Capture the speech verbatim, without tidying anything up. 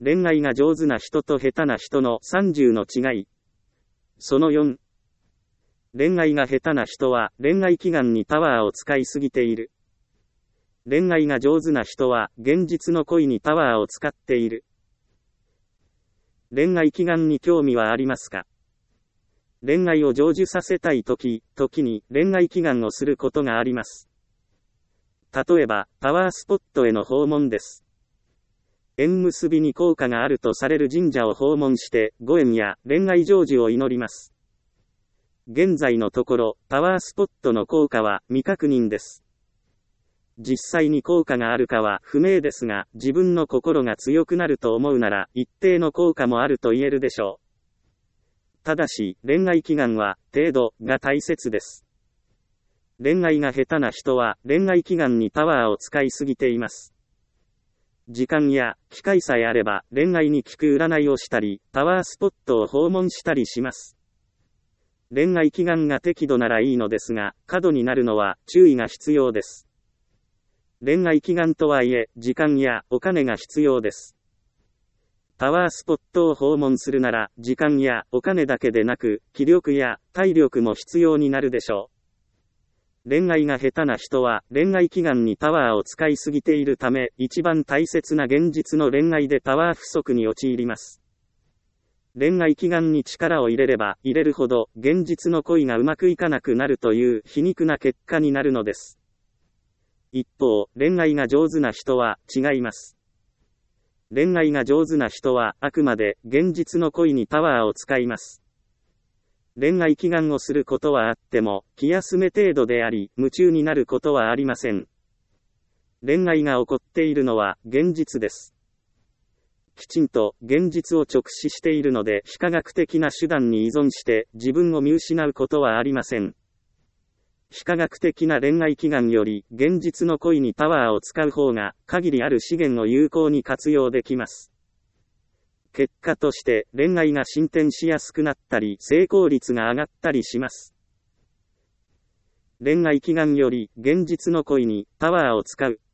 恋愛が上手な人と下手な人のさんじゅうの違い。そのよん。恋愛が下手な人は恋愛祈願にパワーを使いすぎている。恋愛が上手な人は現実の恋にパワーを使っている。恋愛祈願に興味はありますか？恋愛を成就させたいとき、時に恋愛祈願をすることがあります。例えば、パワースポットへの訪問です。縁結びに効果があるとされる神社を訪問して、ご縁や恋愛成就を祈ります。現在のところ、パワースポットの効果は未確認です。実際に効果があるかは不明ですが、自分の心が強くなると思うなら、一定の効果もあると言えるでしょう。ただし、恋愛祈願は、程度が大切です。恋愛が下手な人は、恋愛祈願にパワーを使いすぎています。時間や機会さえあれば、恋愛に効く占いをしたり、パワースポットを訪問したりします。恋愛祈願が適度ならいいのですが、過度になるのは注意が必要です。恋愛祈願とはいえ、時間やお金が必要です。パワースポットを訪問するなら、時間やお金だけでなく、気力や体力も必要になるでしょう。恋愛が下手な人は、恋愛祈願にパワーを使いすぎているため、一番大切な現実の恋愛でパワー不足に陥ります。恋愛祈願に力を入れれば、入れるほど、現実の恋がうまくいかなくなるという皮肉な結果になるのです。一方、恋愛が上手な人は違います。恋愛が上手な人はあくまで現実の恋にパワーを使います。恋愛祈願をすることはあっても気休め程度であり、夢中になることはありません。恋愛が起こっているのは現実です。きちんと現実を直視しているので非科学的な手段に依存して自分を見失うことはありません。非科学的な恋愛祈願より現実の恋にパワーを使う方が限りある資源を有効に活用できます。結果として恋愛が進展しやすくなったり成功率が上がったりします。恋愛祈願より現実の恋にパワーを使う。